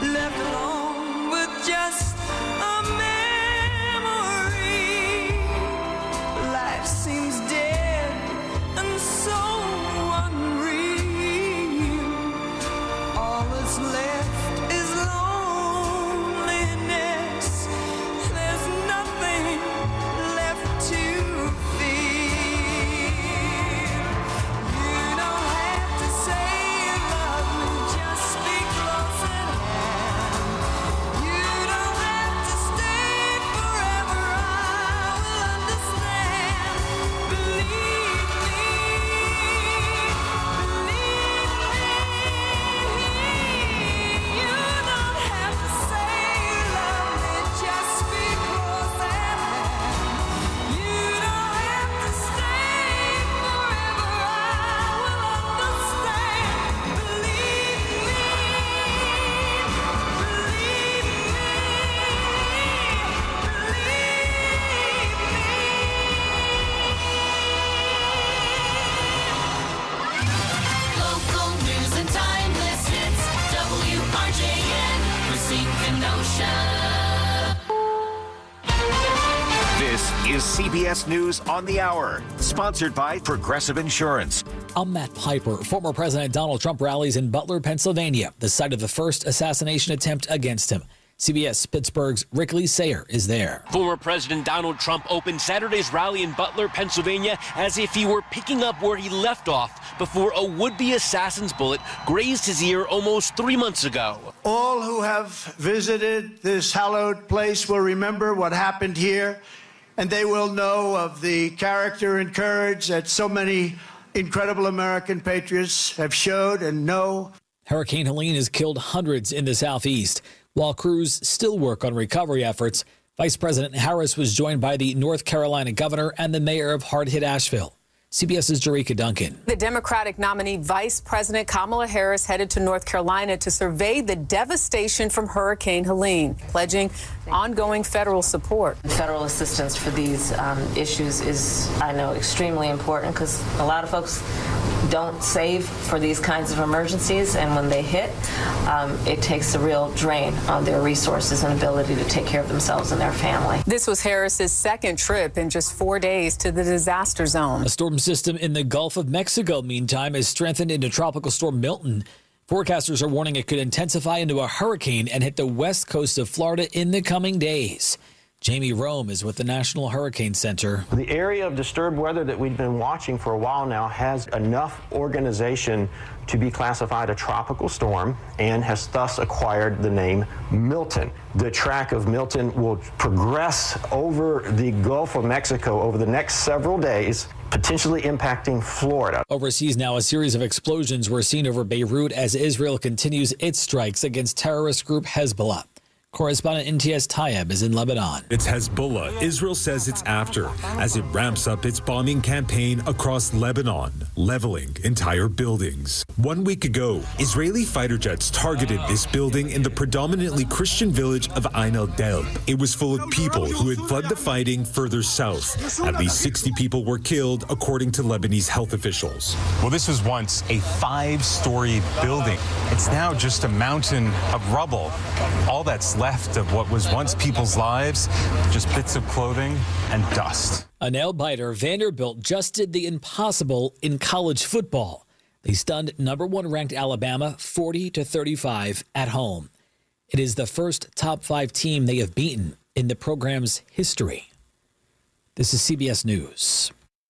left alone with just a memory. Life seems dead and so unreal. All that's left is loneliness. There's nothing left to feel. You don't have to say you love me, just be close at hand. You don't have to stay forever, I will understand. Believe me, you don't have to say you love me, just be close at hand. You don't have to stay forever, I will understand. Believe me, Local news and timeless hits. WRJN, Racine Kenosha. This is CBS News on the Hour, sponsored by Progressive Insurance. I'm Matt Piper. Former President Donald Trump rallies in Butler, Pennsylvania, the site of the first assassination attempt against him. CBS Pittsburgh's Rick Lee Sayer is there. Former President Donald Trump opened Saturday's rally in Butler, Pennsylvania, as if he were picking up where he left off before a would-be assassin's bullet grazed his ear almost 3 months ago. All who have visited this hallowed place will remember what happened here, and they will know of the character and courage that so many incredible American patriots have showed and know. Hurricane Helene has killed hundreds in the southeast. While crews still work on recovery efforts, Vice President Harris was joined by the North Carolina governor and the mayor of hard-hit Asheville. CBS's Jerika Duncan. The Democratic nominee Vice President Kamala Harris headed to North Carolina to survey the devastation from Hurricane Helene, pledging ongoing federal support. Federal assistance for these issues is, I know, extremely important because a lot of folks don't save for these kinds of emergencies, and when they hit, it takes a real drain on their resources and ability to take care of themselves and their family. This was Harris's second trip in just 4 days to the disaster zone. A storm system in the Gulf of Mexico, meantime, has strengthened into Tropical Storm Milton. Forecasters are warning it could intensify into a hurricane and hit the west coast of Florida in the coming days. Jamie Rome is with the National Hurricane Center. The area of disturbed weather that we've been watching for a while now has enough organization to be classified a tropical storm and has thus acquired the name Milton. The track of Milton will progress over the Gulf of Mexico over the next several days, potentially impacting Florida. Overseas now, a series of explosions were seen over Beirut as Israel continues its strikes against terrorist group Hezbollah. Correspondent NTS Tayeb is in Lebanon. It's Hezbollah. Israel says it's after as it ramps up its bombing campaign across Lebanon, leveling entire buildings. 1 week ago, Israeli fighter jets targeted this building in the predominantly Christian village of Ain el-Delb. It was full of people who had fled the fighting further south. At least 60 people were killed, according to Lebanese health officials. Well, this was once a 5-story building. It's now just a mountain of rubble. All that's left of what was once people's lives, just bits of clothing and dust. A nail-biter, Vanderbilt just did the impossible in college football. They stunned number 1 ranked Alabama 40-35 at home. It is the first top 5 team they have beaten in the program's history. This is CBS News.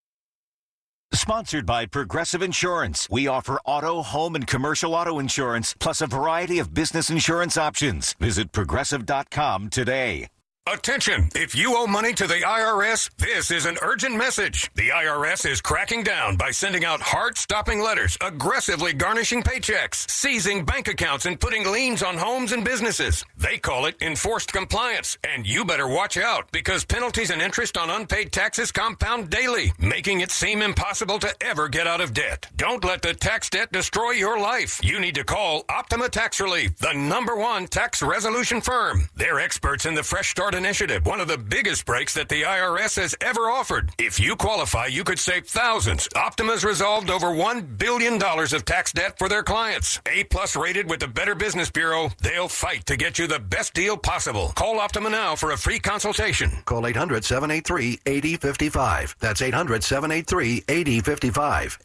Sponsored by Progressive Insurance. We offer auto, home, and commercial auto insurance, plus a variety of business insurance options. Visit Progressive.com today. Attention! If you owe money to the IRS, this is an urgent message. The IRS is cracking down by sending out heart-stopping letters, aggressively garnishing paychecks, seizing bank accounts, and putting liens on homes and businesses. They call it enforced compliance, and you better watch out because penalties and interest on unpaid taxes compound daily, making it seem impossible to ever get out of debt. Don't let the tax debt destroy your life. You need to call Optima Tax Relief, the #1 tax resolution firm. They're experts in the fresh start Reward Initiative, one of the biggest breaks that the IRS has ever offered. If you qualify, you could save thousands. Optima's resolved over $1 billion of tax debt for their clients. A-plus rated with the Better Business Bureau, they'll fight to get you the best deal possible. Call Optima now for a free consultation. Call 800-783-8055. That's 800-783-8055.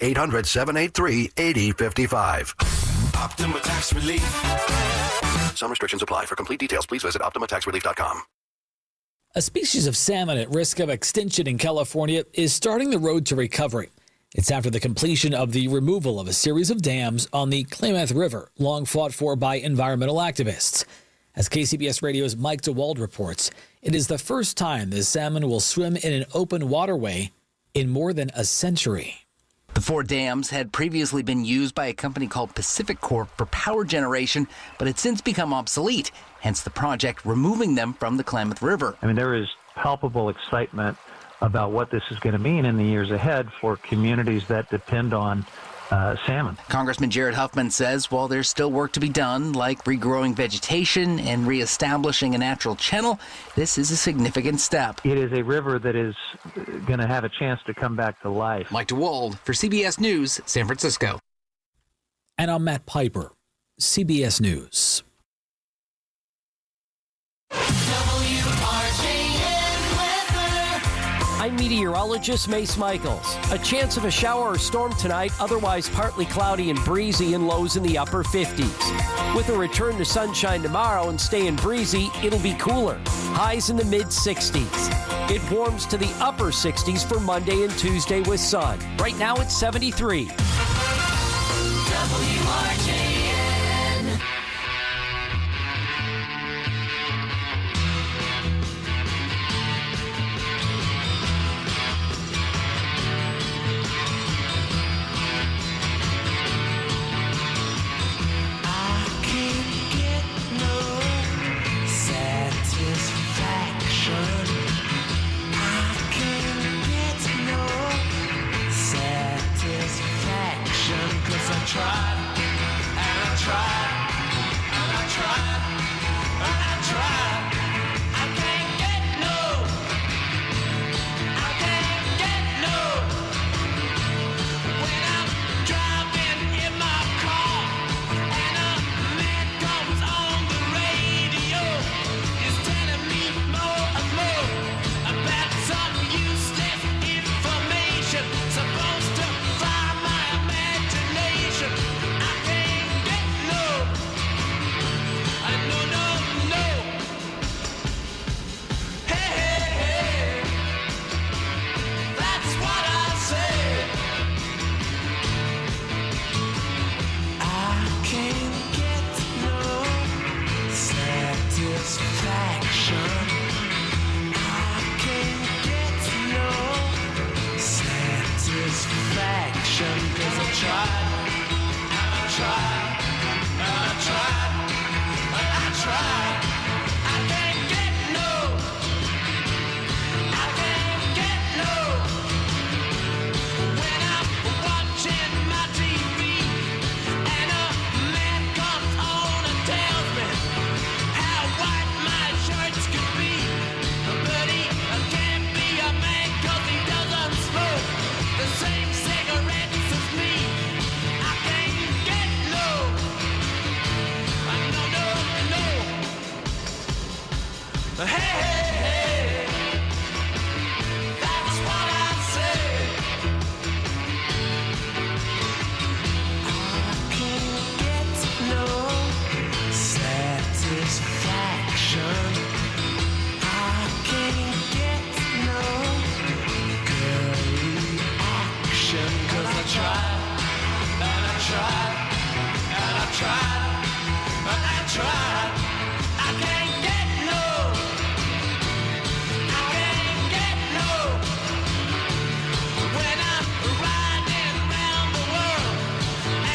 800-783-8055. Optima Tax Relief. Some restrictions apply. For complete details, please visit OptimaTaxRelief.com. A species of salmon at risk of extinction in California is starting the road to recovery. It's after the completion of the removal of a series of dams on the Klamath River, long fought for by environmental activists. As KCBS Radio's Mike DeWald reports, it is the first time the salmon will swim in an open waterway in more than a century. The 4 dams had previously been used by a company called Pacific Corp for power generation, but had since become obsolete, hence the project removing them from the Klamath River. I mean, there is palpable excitement about what this is going to mean in the years ahead for communities that depend on salmon. Congressman Jared Huffman says while there's still work to be done, like regrowing vegetation and reestablishing a natural channel, this is a significant step. It is a river that is going to have a chance to come back to life. Mike DeWald for CBS News, San Francisco. And I'm Matt Piper, CBS News. I'm meteorologist Mace Michaels. A chance of a shower or storm tonight, otherwise partly cloudy and breezy and lows in the upper 50s. With a return to sunshine tomorrow and staying breezy, it'll be cooler. Highs in the mid-60s. It warms to the upper 60s for Monday and Tuesday with sun. Right now it's 73. WRJN.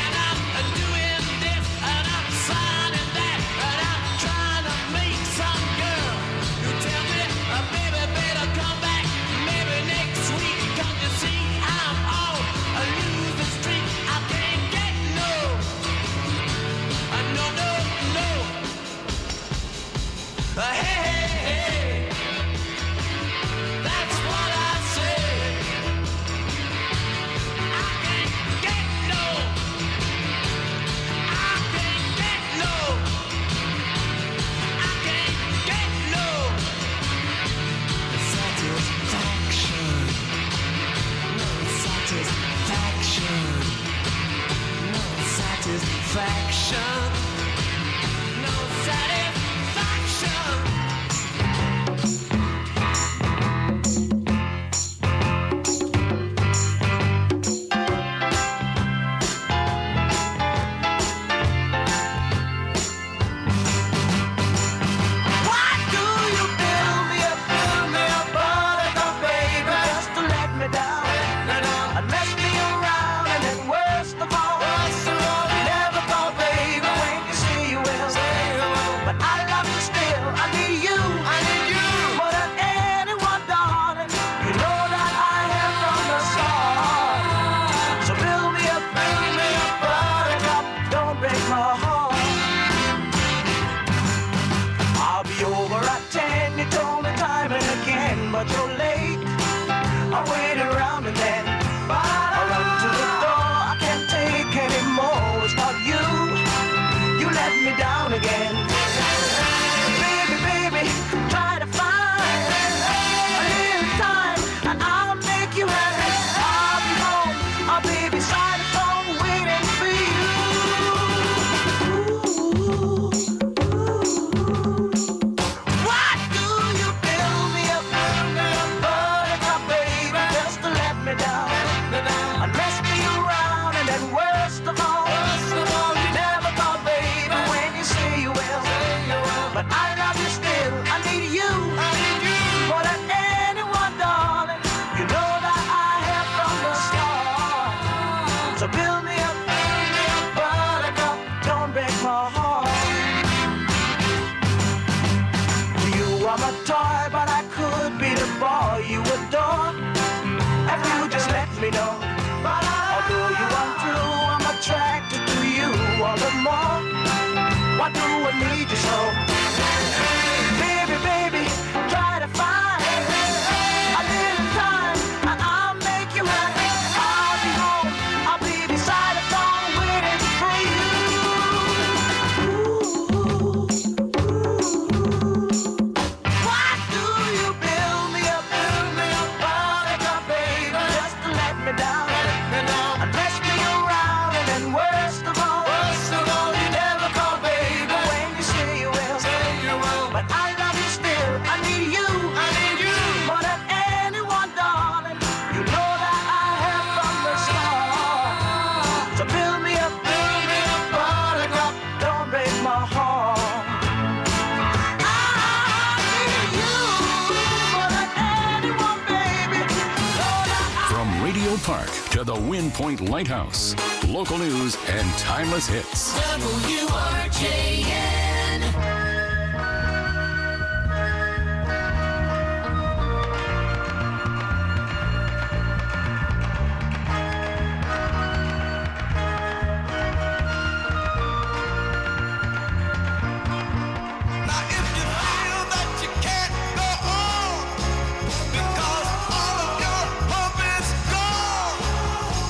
Some but you're late. I wait around and then I run to the door. I can't take anymore. It's not you. You let me down again. Baby, baby, try to find a little time and I'll make you happy. I'll be home. I'll be beside the phone waiting for you. Why do you build me up, buttercup, baby, just to let me down? And mess me around, and then worst of all, you never call, baby, when you say you will. But I love you still, I need you more than anyone, darling. You know that I have from the start. So build me up, buttercup, don't break my heart. You are my toy, but I could be the boy you adore if you just let me know. Although you are true, I'm attracted to you all the more. Why do I need you so? Baby, baby, try to find a little time and I'll make you happy. I'll be home, I'll be beside the phone waiting for you. Why do you build me up, buttercup, baby, just to let me down? And mess me around, and then worst of all, you never call, baby, when you say you will. But I love you still, I need you more than anyone, darling. You know that I have from the start. So build me up, buttercup, don't break my heart. I need you more than anyone, baby. From Radio Park to the Wind Point Lighthouse, local news and timeless hits. WRJN.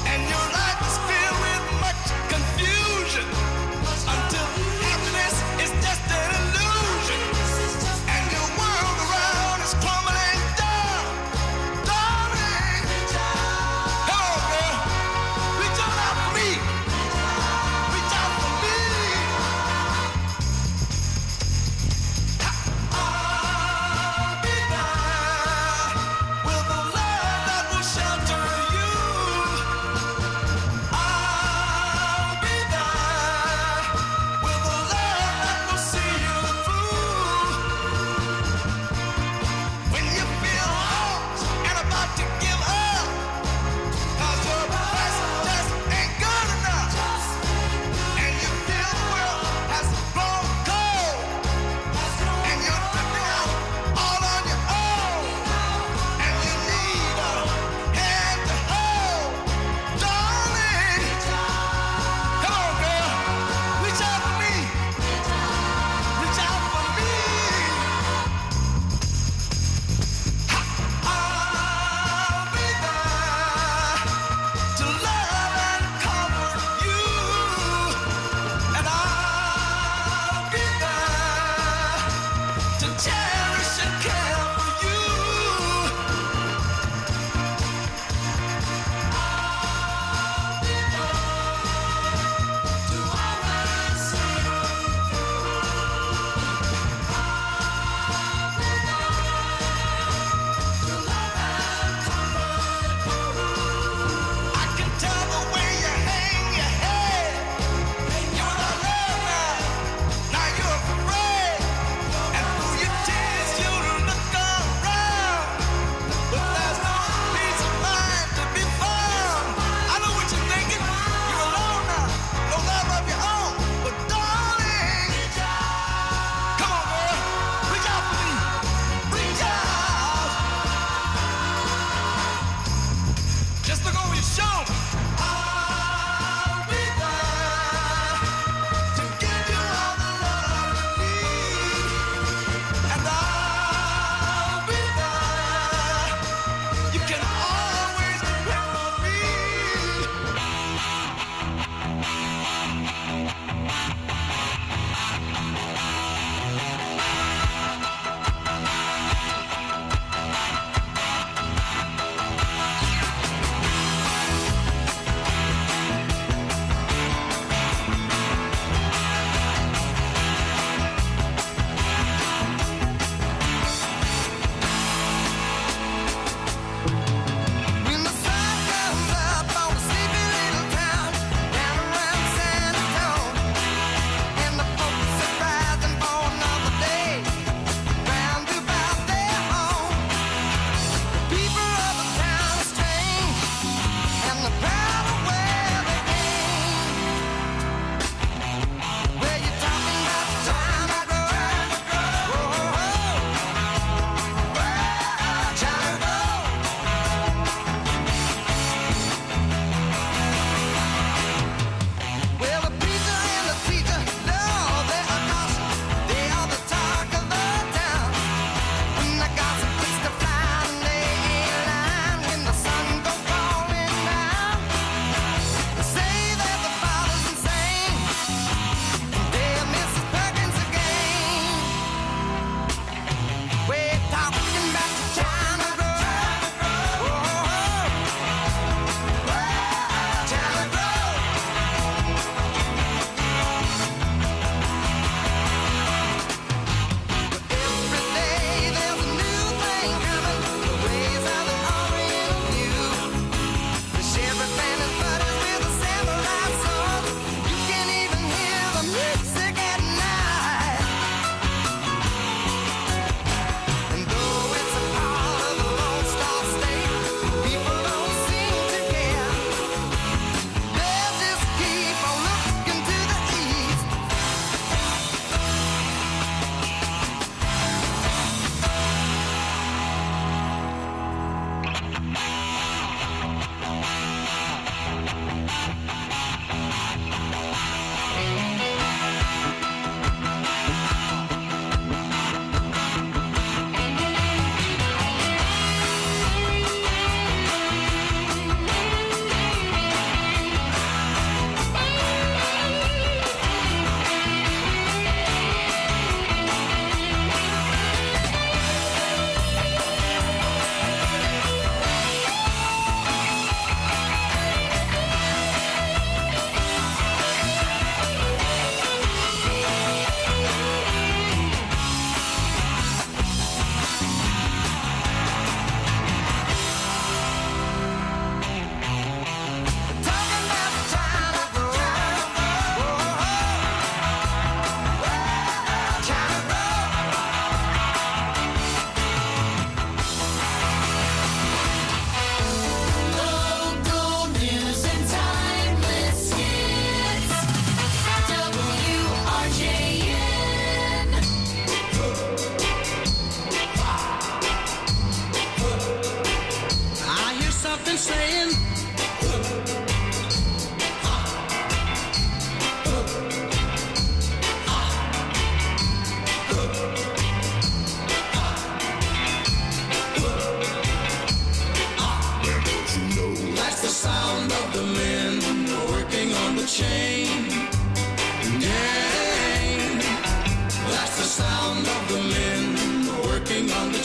Until happiness is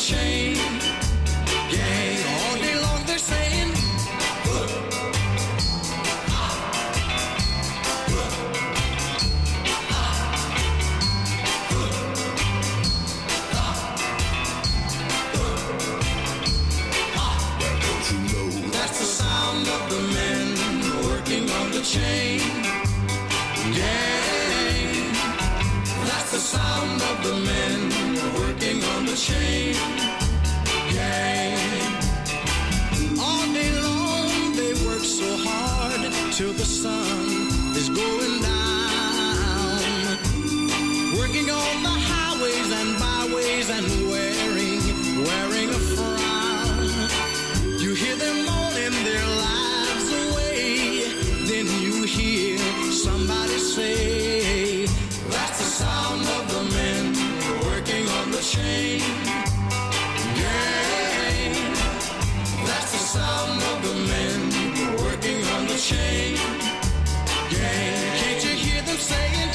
chain. Gang, all day long they're saying, that's the sound of the men working on the chain. Gang, that's the sound of the men working on the chain. Gang, all day long they work so hard till the sun is going down. Working on the highways and byways and wearing a frown. You hear them moaning their lives away. Then you hear somebody say, that's the sound of the men working on the chain. Gang, that's the sound of the men working on the chain. Gang, can't you hear them saying,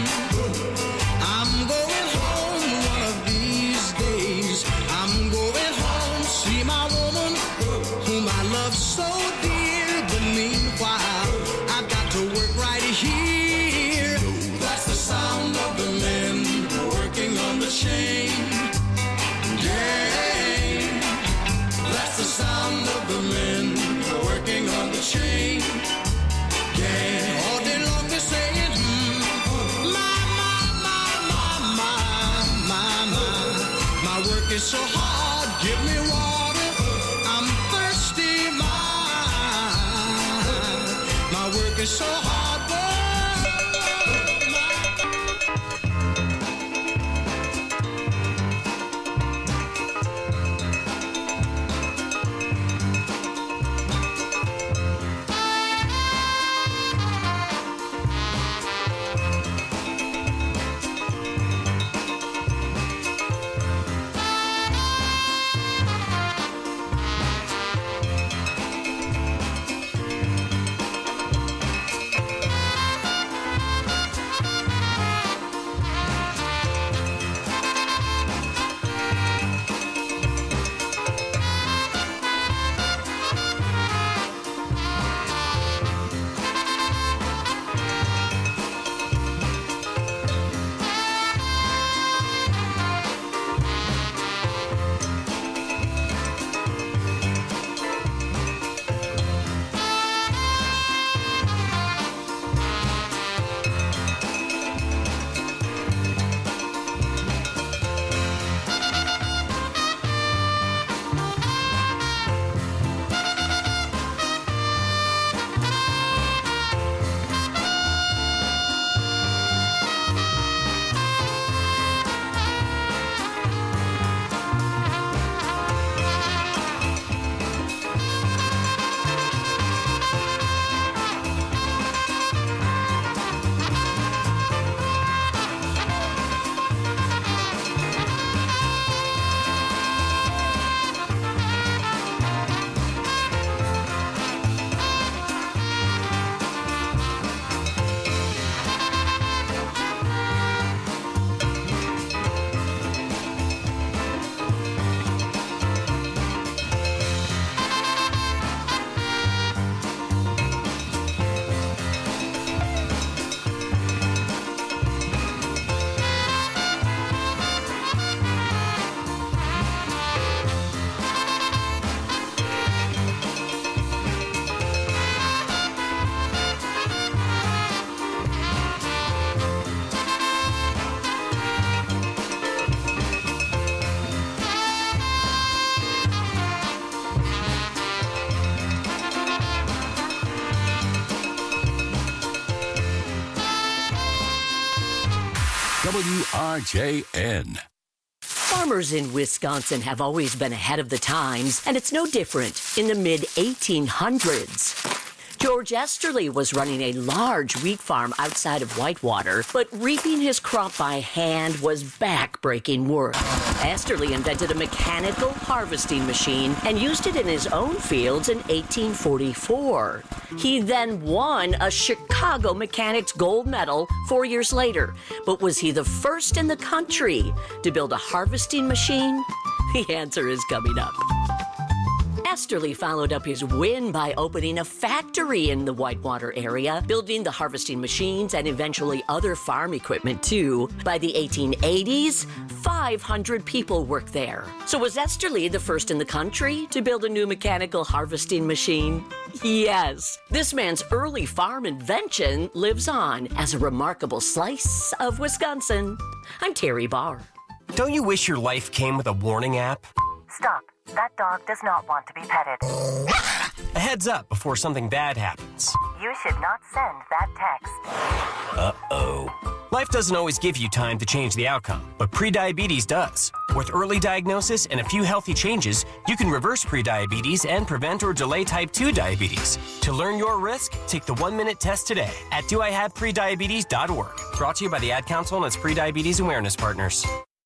I'm going home one of these days. I'm going home, see my woman whom I love so dear. But meanwhile, I've got to work right here. That's the sound of the men working on the chain. Gang, that's the sound of the men working on the chain. Gang, all day long they're saying, my work is so hard, give me water, I'm thirsty, my work is so hard. WRJN. Farmers in Wisconsin have always been ahead of the times, and it's no different in the mid-1800s. George Esterly was running a large wheat farm outside of Whitewater, but reaping his crop by hand was back-breaking work. Esterly invented a mechanical harvesting machine and used it in his own fields in 1844. He then won a Chicago Mechanics Gold Medal 4 years later. But was he the first in the country to build a harvesting machine? The answer is coming up. Esterly followed up his win by opening a factory in the Whitewater area, building the harvesting machines and eventually other farm equipment too. By the 1880s, 500 people worked there. So was Esterly the first in the country to build a new mechanical harvesting machine? Yes. This man's early farm invention lives on as a remarkable slice of Wisconsin. I'm Terry Barr. Don't you wish your life came with a warning app? Stop. That dog does not want to be petted. A heads up before something bad happens. You should not send that text. Uh-oh. Life doesn't always give you time to change the outcome, but prediabetes does. With early diagnosis and a few healthy changes, you can reverse prediabetes and prevent or delay type 2 diabetes. To learn your risk, take the 1-minute test today at doihaveprediabetes.org. Brought to you by the Ad Council and its prediabetes awareness partners.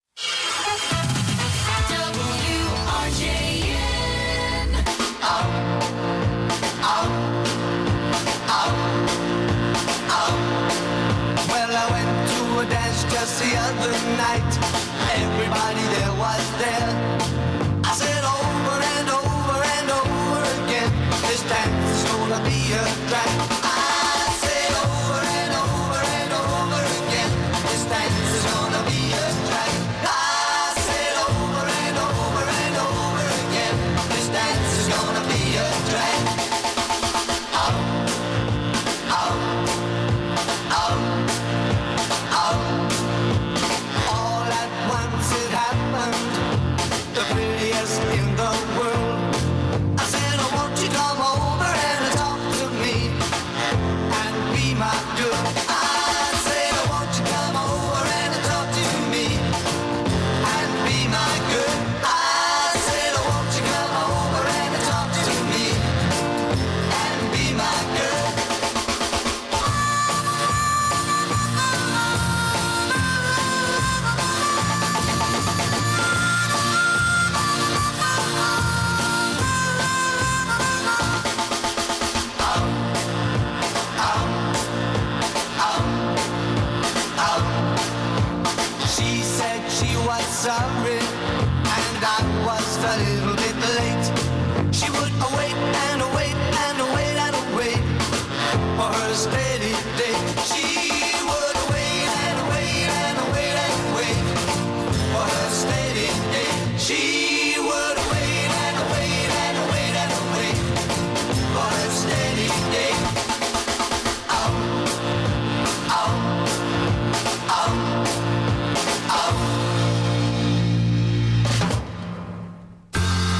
Well, I went to a dance just the other night. Everybody there was there. I said over and over and over again, this dance is gonna be a drag. I said over and over and over again, this dance is gonna be a drag. I said over and over and over again, this dance is gonna be a drag. All at once it happened, the prettiest in the world. I said, oh, won't you come over and talk to me and be my girl? I said, oh, won't you come over and talk to me and be my girl? I said, oh, won't you come over and talk to me and be my girl? She said she was sorry, and I was a little bit late. She would wait and wait and wait and wait for her steady day. She would wait and wait and wait and wait for her steady day. She would wait and wait and wait and wait for her steady day. Oh, oh, oh.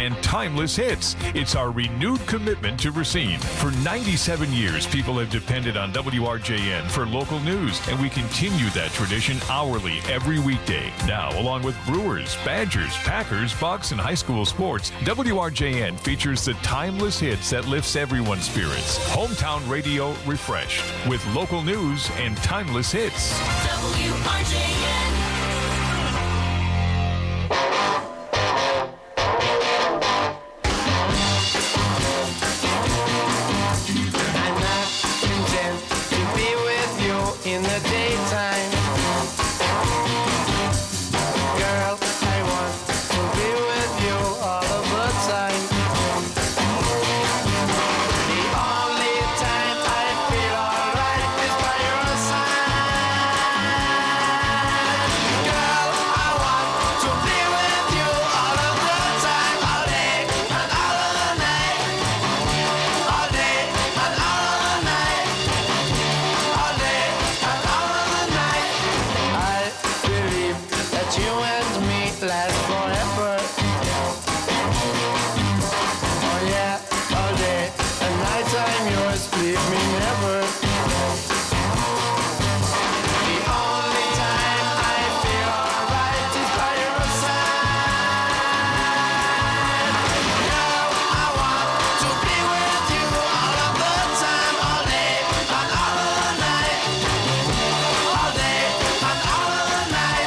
and timeless hits. It's our renewed commitment to Racine. For 97 years, people have depended on WRJN for local news, and we continue that tradition hourly every weekday. Now, along with Brewers, Badgers, Packers, Bucks, and high school sports, WRJN features the timeless hits that lifts everyone's spirits. Hometown radio refreshed with local news and timeless hits. WRJN. In the daytime, girl, I want to be with you all of the time. The only time I feel alright is by your side. Girl, I want to be with you all of the time, all day and all of the night, all day and all of the night, all day. You and me last forever. Oh yeah, all day and nighttime yours, leave me never. The only time I feel alright is by your side. Girl, I want to be with you all of the time, all day and all of the night, all day and all of the night.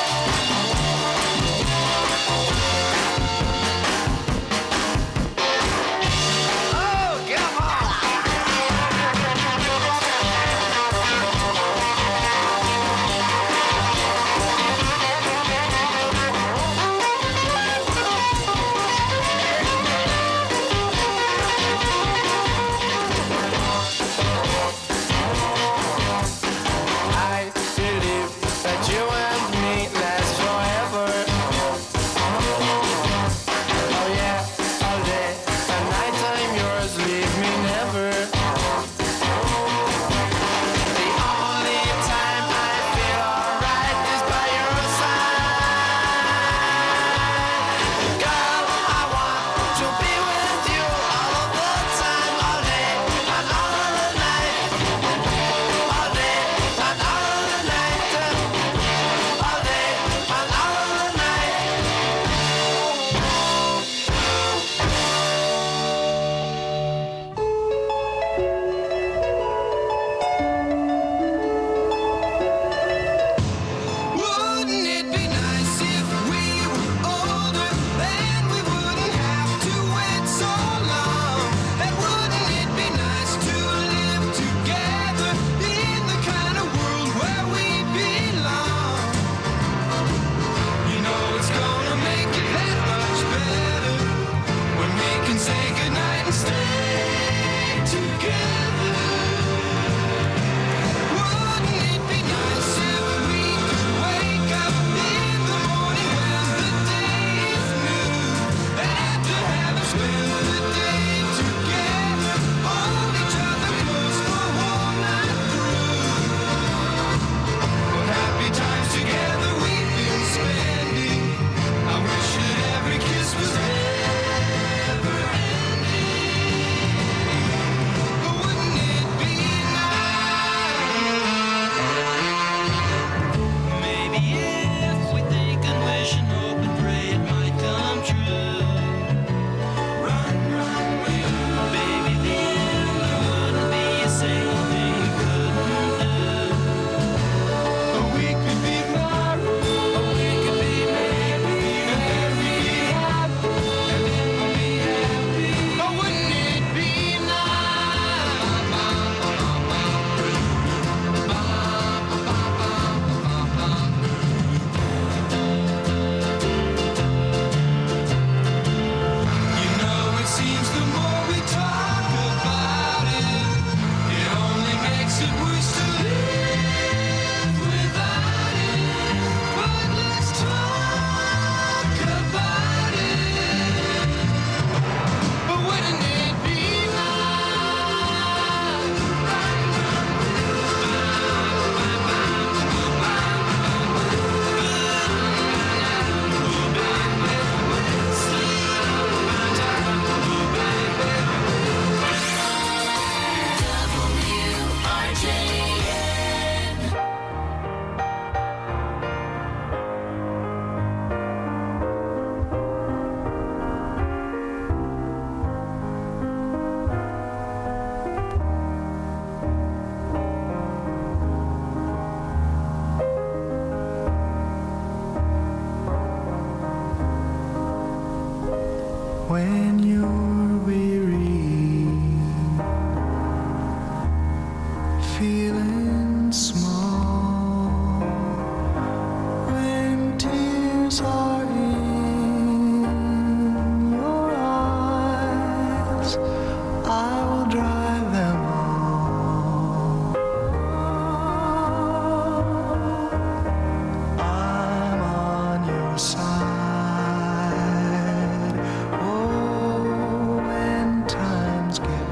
feeling small, when tears are in your eyes, I will dry them all. I'm on your side. Oh, when times get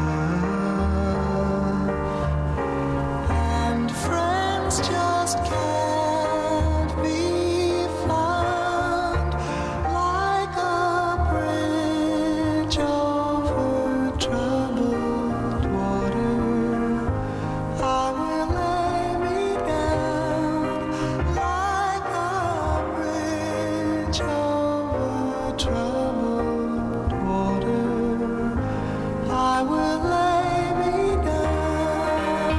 rough and friends just can't be found, like a bridge over troubled water, I will lay me down. Like a bridge over troubled water, I will lay me down.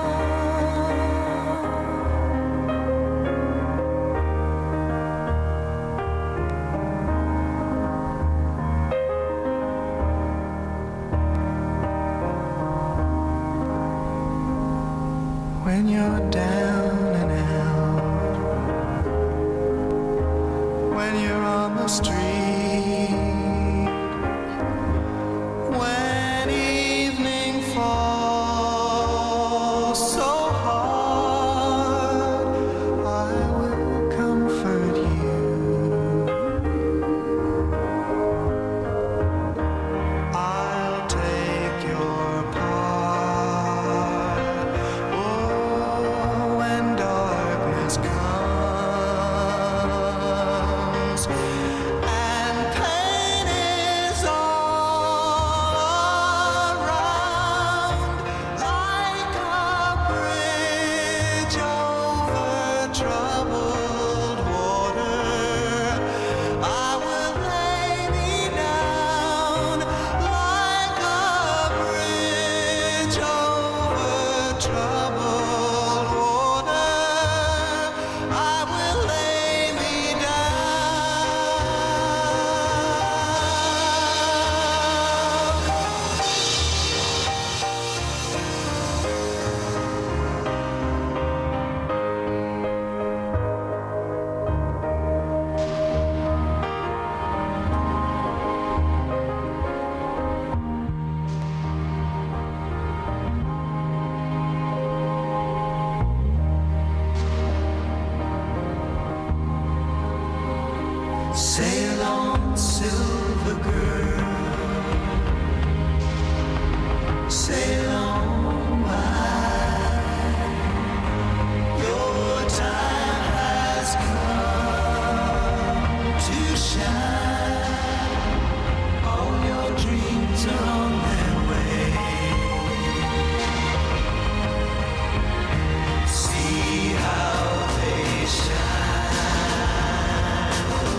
When you're down and out, when you're on the street, when evening falls so hard, I will comfort you. I'll take your part. Oh, when darkness comes and pain is all around, like a bridge over troubled water, I will lay me down. Like a bridge over troubled water, I will lay me Sail on, silver girl, sail on by. Your time has come to shine. All your dreams are on their way. See how they shine.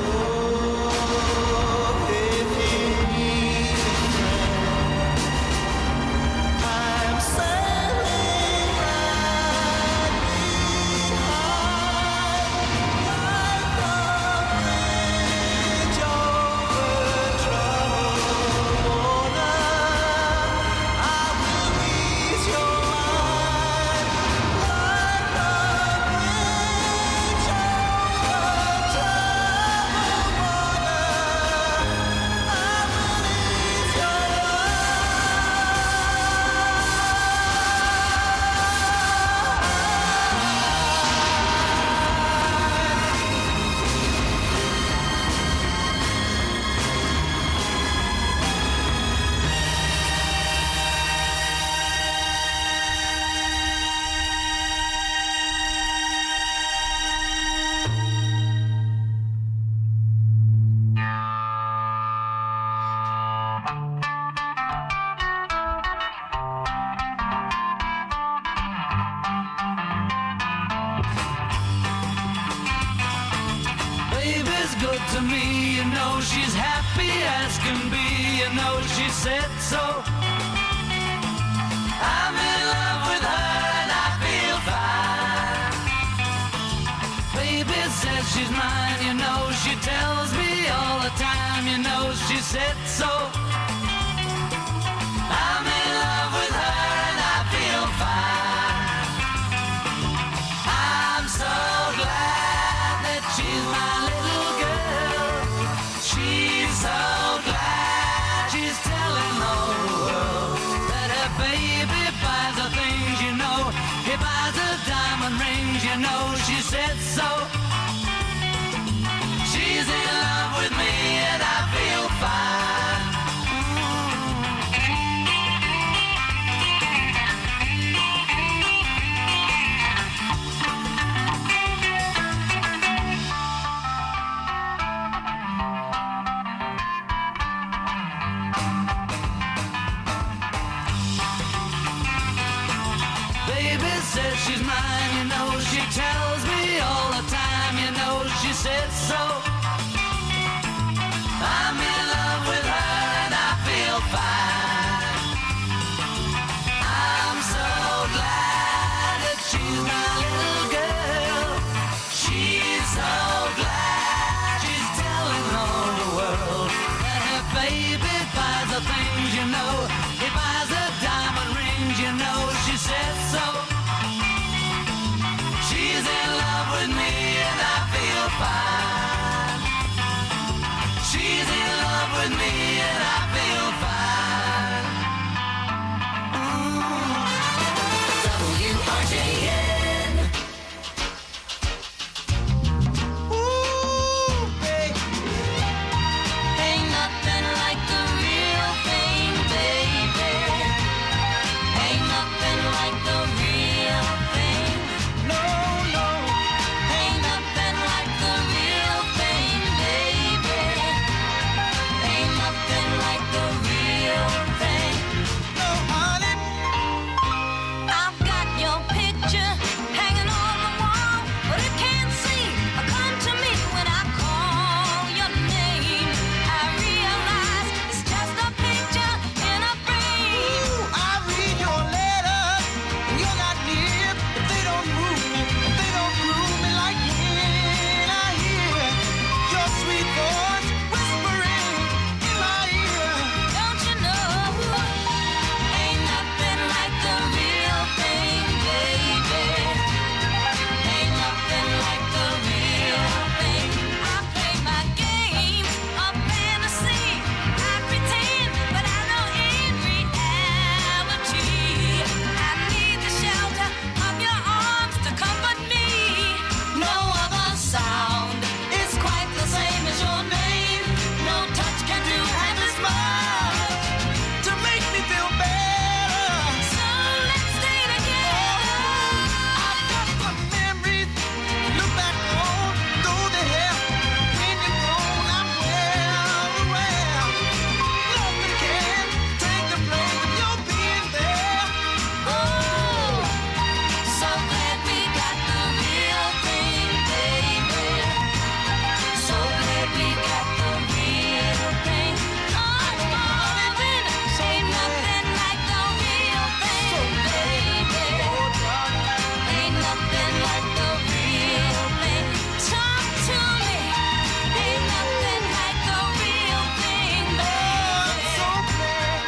Oh, if you need a friend, I'm sailing right behind. Like a bridge over troubled water, I will ease your mind. Like a bridge over troubled water, I will ease your Baby's good to me, you know she's happy as can be, you know she said so. I'm in love with her and I feel fine. Baby says she's mine, you know she tells me all the time, you know she said so. I'm in love with her and I feel fine. diamond rings, you know she said so. She's in love with me and I feel fine. Baby says she's mine, you know she tells me all the time, you know she said so. I'm in love with her and I feel fine. I'm so glad that she's my little girl. She's so glad she's telling all the world that her baby buys the things, you know. He buys her diamond rings, you know she said so. She's in love with me and I feel fine. She's in love with me and I feel fine. WRJN. Ooh, baby. Ain't nothing like the real thing, baby. Ain't nothing like the real thing. No, no. Ain't nothing like the real thing, baby. Ain't nothing like the real thing. No, honey. I've got your picture hanging on the wall, but it can't seem to come to me when I call your name. I realize it's just a picture in a frame. Ooh, I read your letters, and you're not near. If they don't move me, if they don't groove me like when I hear your sweet voice whispering in my ear. Don't you know? Ain't nothing like the real thing, baby. Ain't nothing like the real thing. I play my game of fantasy. I pretend, but I know in reality I need the shelter of your arms to comfort me. No other sound is quite the same as your name. No touch can do half as much to make me feel better. So let's stay together. I've got some memories to look back on, though they have when you're grown. I'm well aware nothing can take the place of your being there. Oh, so glad we got the real thing, baby. So glad we got the real thing. Oh, Marvin, ain't nothing like the real thing, baby. Ain't nothing like the real thing. Talk to me. Ain't nothing like the real thing, baby. I'm so glad.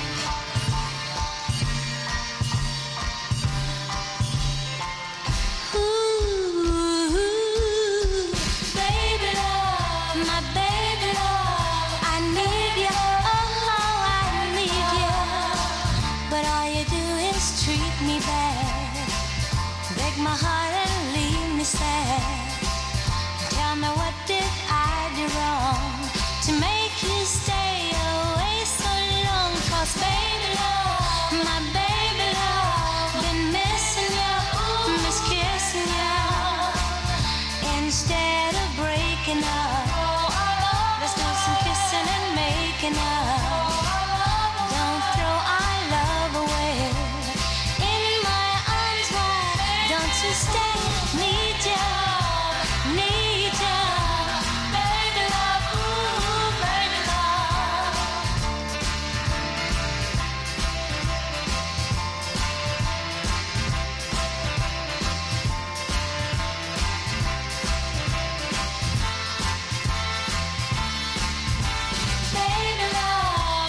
Ooh, baby love, my baby love, I need you, oh, I need you. But all you do is treat me bad, break my heart and leave me sad. Tell me, what did I do wrong to make you stay away so long? 'Cause baby love, my baby love, been missing you, miss kissing you. Instead of breaking up, let's do some kissing and making up. Don't throw our love away. In my arms wide, don't you stay? Need you, baby love, ooh, baby love. Baby love.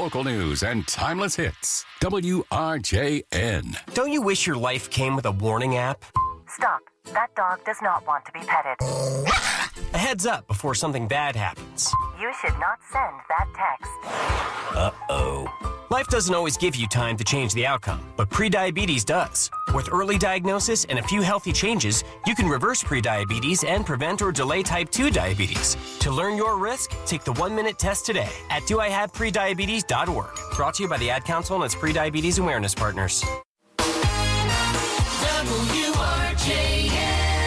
local news and timeless hits. WRJN. Don't you wish your life came with a warning app? Stop. That dog does not want to be petted. A heads up before something bad happens. You should not send that text. Uh-oh. Life doesn't always give you time to change the outcome, but prediabetes does. With early diagnosis and a few healthy changes, you can reverse prediabetes and prevent or delay type 2 diabetes. To learn your risk, take the 1-minute test today at doihaveprediabetes.org. Brought to you by the Ad Council and its prediabetes awareness partners. WRJN.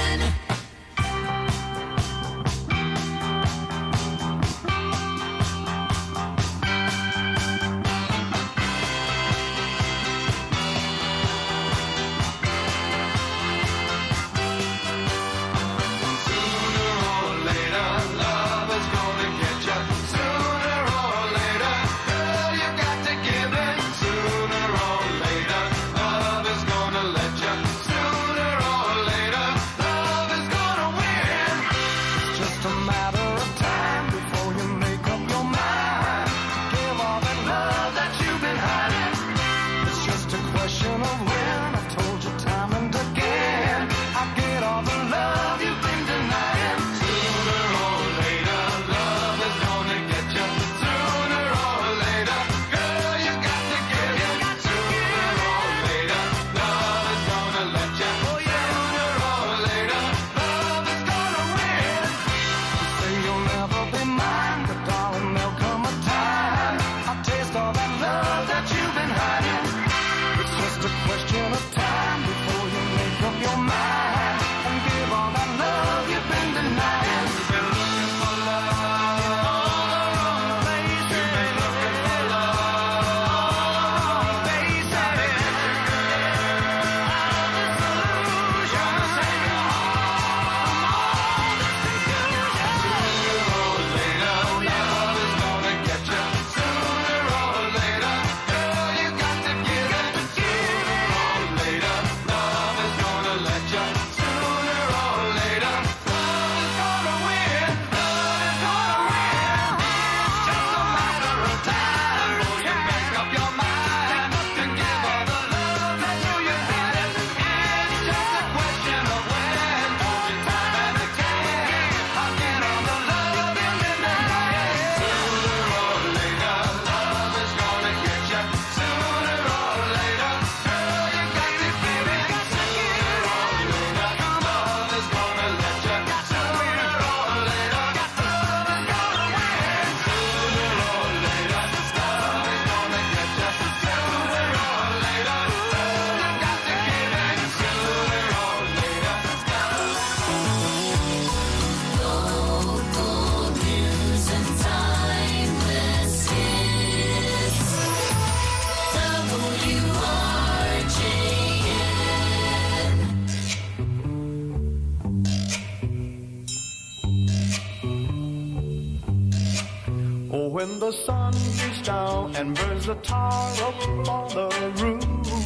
When the sun beats down and burns the tar up on the roof,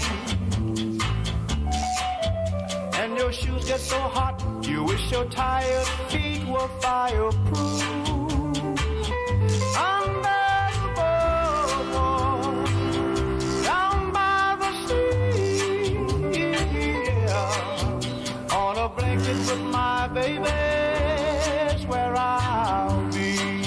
and your shoes get so hot, you wish your tired feet were fireproof. Under the boardwalk, down by the sea, yeah, on a blanket with my baby's where I'll be.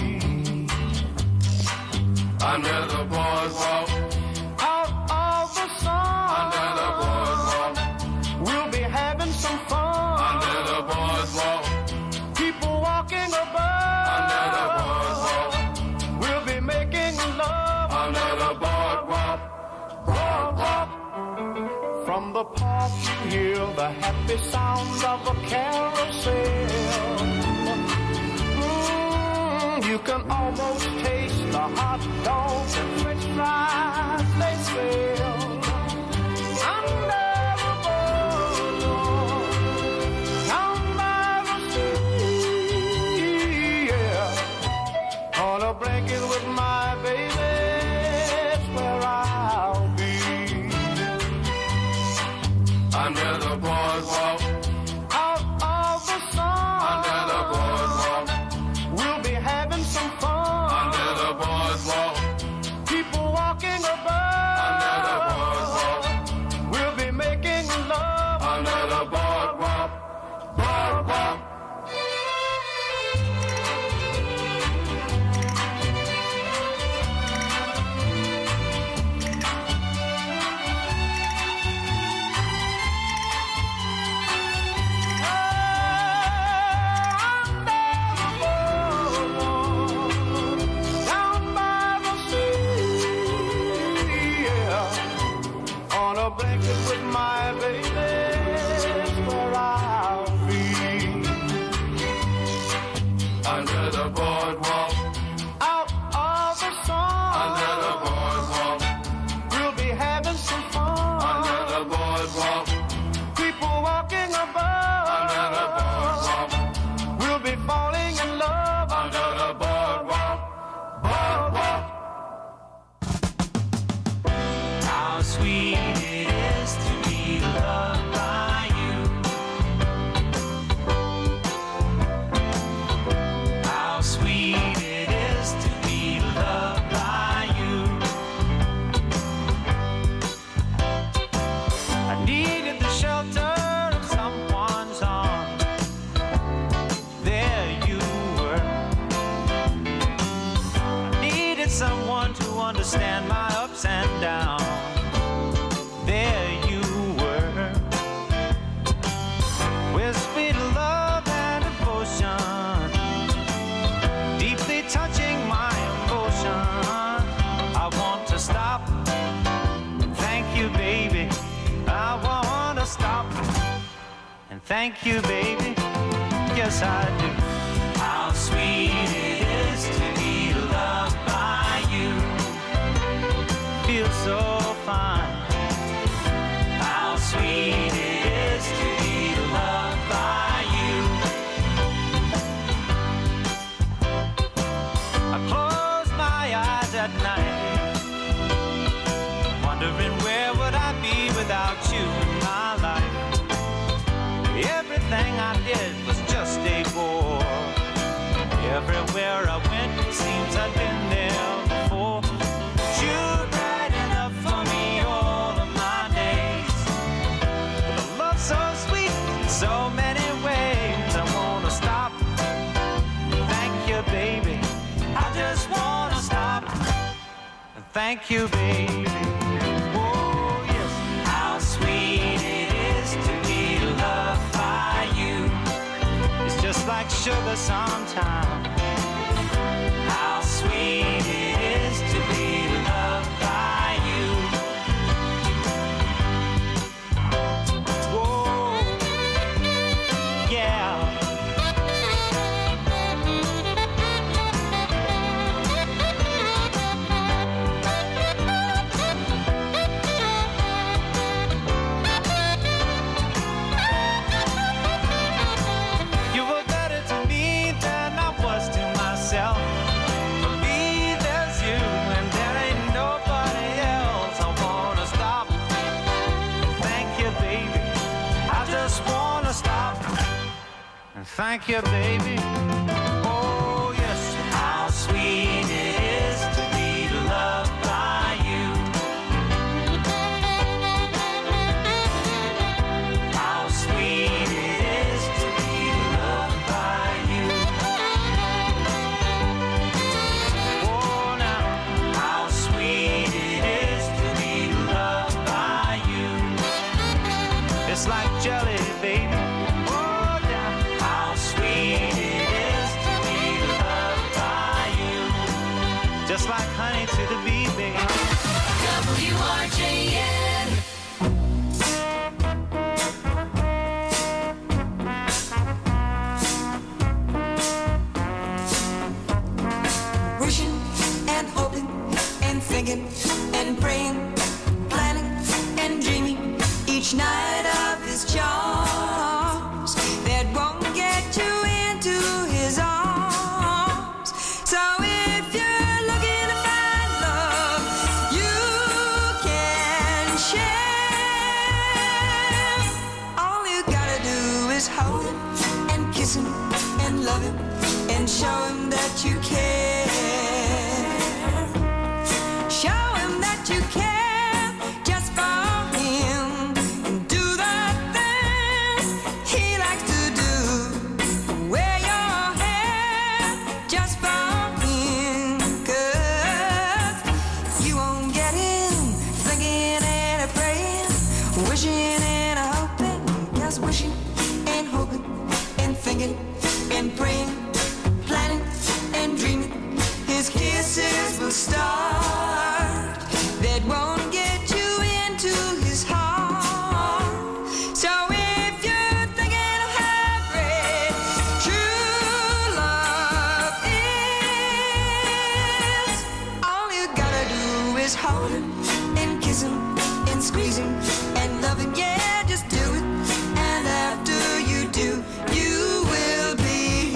Under the boardwalk, out of the sun. Under the boardwalk, we'll be having some fun. Under the boardwalk, people walking above. Under the boardwalk, we'll be making love. Under the boardwalk, boardwalk. From the park you hear the happy sounds of a carousel. You can almost taste the hot dogs and french fries they sell. Under the boardwalk, down by the sea, yeah. On a blanket with my baby, it's where I'll be. Under the boardwalk, out of the sun. Under the boardwalk, we'll be having some fun. Under the boardwalk, and my ups and downs. There you were, with sweet love and devotion, deeply touching my emotion. I want to stop. Thank you, baby. I want to stop. And thank you, baby. Yes, I do. How sweet it is to be loved by you. Feels so fine. How sweet it is to be loved by you. I close my eyes at night, wondering where would I be without you in my life. Everything I did was just a bore. Everywhere I went, it seems I'd been there before. You'd right enough for me all of my days. With a love so sweet in so many ways. I wanna stop. Thank you, baby. I just wanna stop. Thank you, baby. Oh, yes. How sweet it is to be loved by you. It's just like sugar sometimes. How sweet it is to be loved by you. Whoa, yeah. You were better to me than I was to myself. For me, there's you, and there ain't nobody else. I wanna stop. Thank you, baby. I just wanna stop. And thank you, baby. Oh, yes. How sweet it is to be loved by you. How sweet it is to be loved by you. Oh, now, how sweet it is to be loved by you. It's like jelly, baby. Oh, now, how sweet it is to be loved by you. Just like honey to the bee, baby. WRJN. Wishing and hoping and thinking and praying, planning and dreaming each night of his charms that won't get you into his arms. So if you're looking to find love, you can share. All you gotta do is hold him and kiss him and love him and show him that you care. Show him that you care just for him. And do the things he likes to do. Wear your hair just for him. 'Cause you won't get him thinking and a praying, wishing and a hoping. Just wishing and hoping and thinking and praying, planning and dreaming. His kisses will start that won't get you into his heart. So if you're thinking of how great true love is, all you gotta do is hold him and kiss him and squeeze him and love him. Yeah, just do it. And after you do, you will be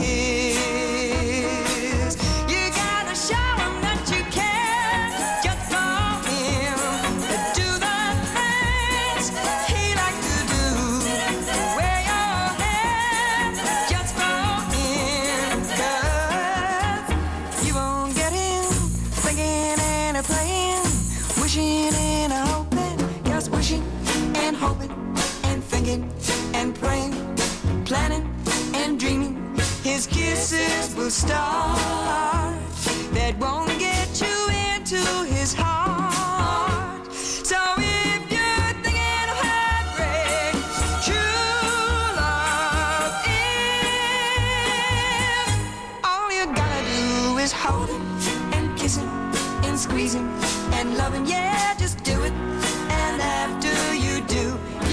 his. You gotta show him that you care just for him. Do the things he likes to do. Wear your hair just for him. 'Cause you won't get him thinking and a playing, wishing and a hoping. Just wishing and hoping and thinking and praying, planning and dreaming. His kisses will start that won't get you into his heart. then yeah, just do it.